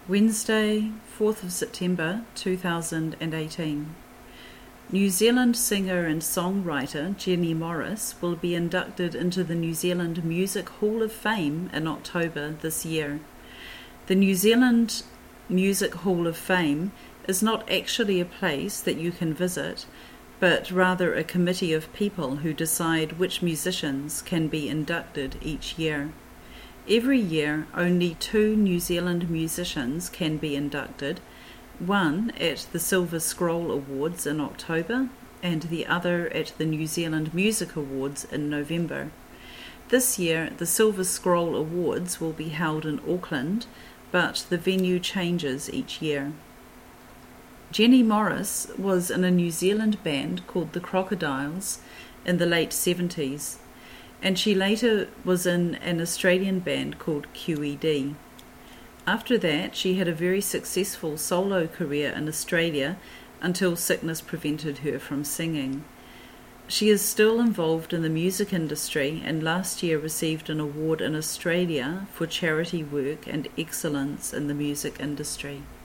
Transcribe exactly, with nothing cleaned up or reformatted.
Wednesday, fourth of September two thousand eighteen. New Zealand singer and songwriter Jenny Morris will be inducted into the New Zealand Music Hall of Fame in October this year. The New Zealand Music Hall of Fame is not actually a place that you can visit, but rather a committee of people who decide which musicians can be inducted each year. Every year, only two New Zealand musicians can be inducted, one at the Silver Scroll Awards in October and the other at the New Zealand Music Awards in November. This year, the Silver Scroll Awards will be held in Auckland, but the venue changes each year. Jenny Morris was in a New Zealand band called the Crocodiles in the late seventies, and she later was in an Australian band called Q E D. After that, she had a very successful solo career in Australia until sickness prevented her from singing. She is still involved in the music industry and last year received an award in Australia for charity work and excellence in the music industry.